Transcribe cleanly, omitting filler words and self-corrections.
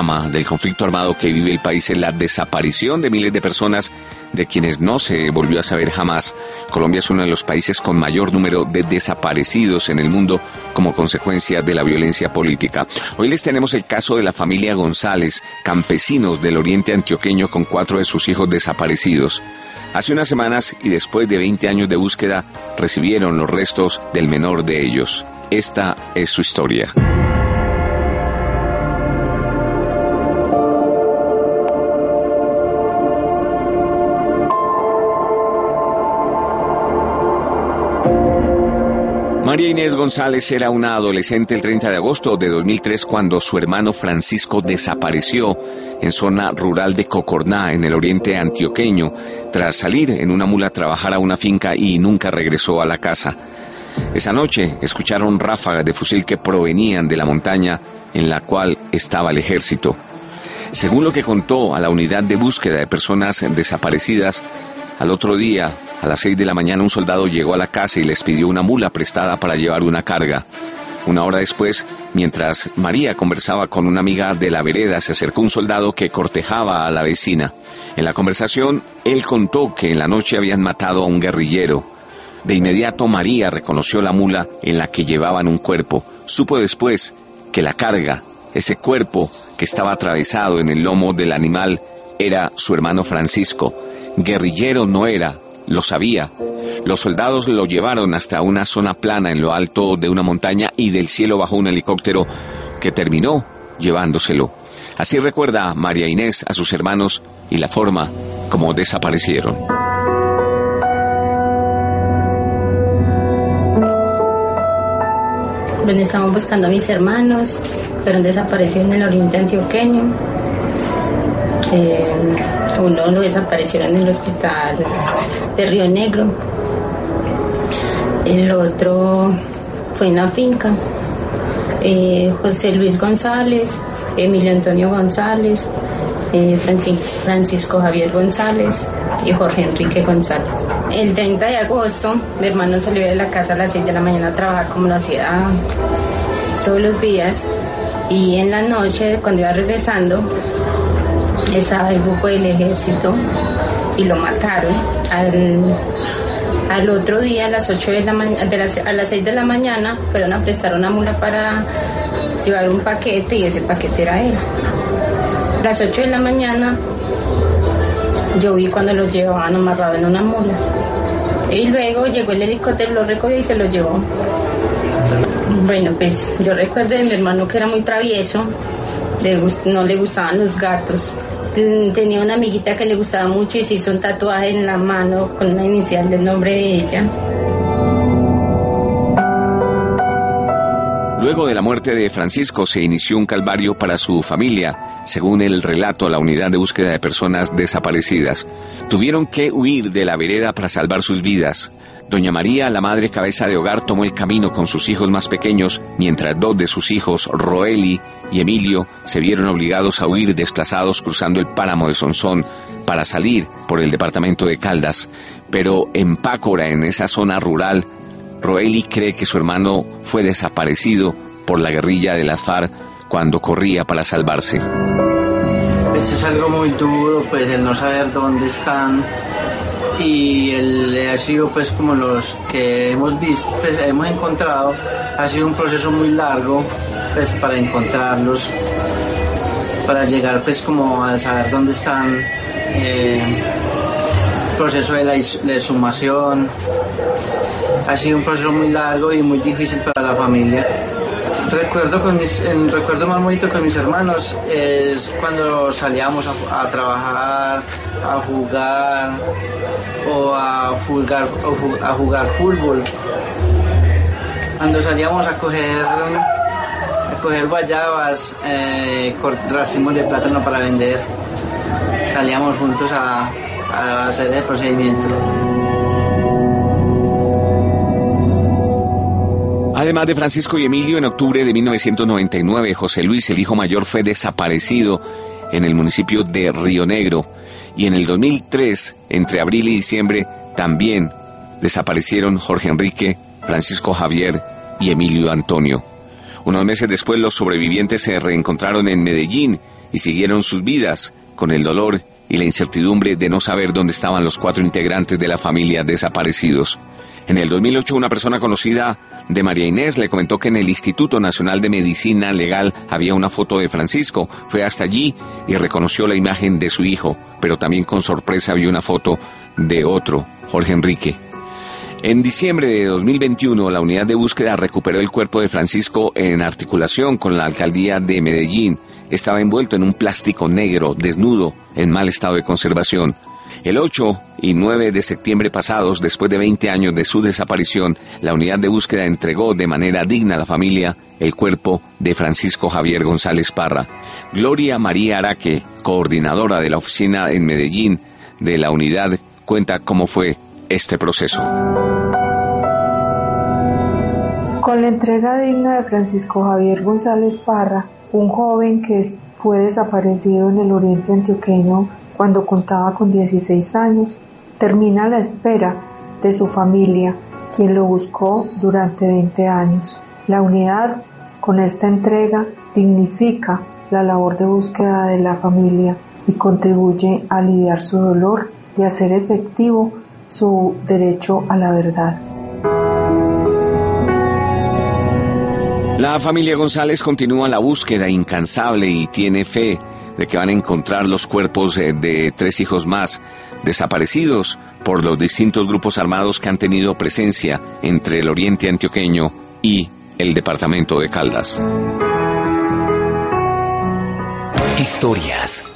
drama del conflicto armado que vive el país es la desaparición de miles de personas de quienes no se volvió a saber jamás. Colombia es uno de los países con mayor número de desaparecidos en el mundo como consecuencia de la violencia política. Hoy les tenemos el caso de la familia González, campesinos del oriente antioqueño con 4 de sus hijos desaparecidos. Hace unas semanas y después de 20 años de búsqueda, recibieron los restos del menor de ellos. Esta es su historia. María Inés González era una adolescente el 30 de agosto de 2003 cuando su hermano Francisco desapareció en zona rural de Cocorná, en el oriente antioqueño, tras salir en una mula a trabajar a una finca y nunca regresó a la casa. Esa noche escucharon ráfagas de fusil que provenían de la montaña en la cual estaba el ejército. Según lo que contó a la unidad de búsqueda de personas desaparecidas, al otro día, a las 6 de la mañana, un soldado llegó a la casa y les pidió una mula prestada para llevar una carga. Una hora después, mientras María conversaba con una amiga de la vereda, se acercó un soldado que cortejaba a la vecina. En la conversación, él contó que en la noche habían matado a un guerrillero. De inmediato, María reconoció la mula en la que llevaban un cuerpo. Supo después que la carga, ese cuerpo que estaba atravesado en el lomo del animal, era su hermano Francisco. Guerrillero no era, lo sabía. Los soldados lo llevaron hasta una zona plana en lo alto de una montaña y del cielo bajó un helicóptero que terminó llevándoselo. Así recuerda María Inés a sus hermanos y la forma como desaparecieron. Bueno, estamos buscando a mis hermanos, fueron desaparecidos en el oriente antioqueño. Uno lo desaparecieron en el hospital de Río Negro, el otro fue en la finca. José Luis González, Emilio Antonio González, Francisco Javier González y Jorge Enrique González. El 30 de agosto mi hermano salió de la casa a las 6 de la mañana a trabajar como lo hacía todos los días, y en la noche, cuando iba regresando, estaba el grupo del ejército y lo mataron. Al otro día, a las 8 de la mañana, a las 6 de la mañana, fueron a prestar una mula para llevar un paquete y ese paquete era él. A las 8 de la mañana yo vi cuando los llevaban amarrado en una mula. Y luego llegó el helicóptero, lo recogió y se lo llevó. Bueno, pues yo recuerdo de mi hermano que era muy travieso, no le gustaban los gatos. Tenía una amiguita que le gustaba mucho y se hizo un tatuaje en la mano con la inicial del nombre de ella. Luego de la muerte de Francisco se inició un calvario para su familia, según el relato a la unidad de búsqueda de personas desaparecidas. Tuvieron que huir de la vereda para salvar sus vidas. Doña María, la madre cabeza de hogar, tomó el camino con sus hijos más pequeños, mientras 2 de sus hijos, Roeli y Emilio, se vieron obligados a huir desplazados cruzando el páramo de Sonsón para salir por el departamento de Caldas. Pero en Pácora, en esa zona rural, Roeli cree que su hermano fue desaparecido por la guerrilla de las FARC cuando corría para salvarse. Pues es algo muy duro, pues el no saber dónde están, y ha sido pues como los que hemos visto, pues hemos encontrado, ha sido un proceso muy largo pues para encontrarlos, para llegar pues como a saber dónde están, proceso de la exhumación, ha sido un proceso muy largo y muy difícil para la familia. Recuerdo más bonito con mis hermanos es cuando salíamos a trabajar, a jugar o a jugar fútbol. Cuando salíamos a coger guayabas, racimos de plátano para vender, salíamos juntos a hacer el procedimiento. Además de Francisco y Emilio, en octubre de 1999, José Luis, el hijo mayor, fue desaparecido en el municipio de Río Negro. Y en el 2003, entre abril y diciembre, también desaparecieron Jorge Enrique, Francisco Javier y Emilio Antonio. Unos meses después, los sobrevivientes se reencontraron en Medellín y siguieron sus vidas con el dolor y la incertidumbre de no saber dónde estaban los 4 integrantes de la familia desaparecidos. En el 2008, una persona conocida de María Inés le comentó que en el Instituto Nacional de Medicina Legal había una foto de Francisco. Fue hasta allí y reconoció la imagen de su hijo, pero también con sorpresa vio una foto de otro, Jorge Enrique. En diciembre de 2021, la unidad de búsqueda recuperó el cuerpo de Francisco en articulación con la alcaldía de Medellín. Estaba envuelto en un plástico negro, desnudo, en mal estado de conservación. El 8 y 9 de septiembre pasados, después de 20 años de su desaparición, la unidad de búsqueda entregó de manera digna a la familia el cuerpo de Francisco Javier González Parra. Gloria María Araque, coordinadora de la oficina en Medellín de la unidad, cuenta cómo fue este proceso. Con la entrega digna de Francisco Javier González Parra, un joven que fue desaparecido en el oriente antioqueño cuando contaba con 16 años, termina la espera de su familia, quien lo buscó durante 20 años. La unidad, con esta entrega, dignifica la labor de búsqueda de la familia y contribuye a aliviar su dolor y hacer efectivo su derecho a la verdad. La familia González continúa la búsqueda incansable y tiene fe de que van a encontrar los cuerpos de 3 hijos más desaparecidos por los distintos grupos armados que han tenido presencia entre el oriente antioqueño y el departamento de Caldas. Historias,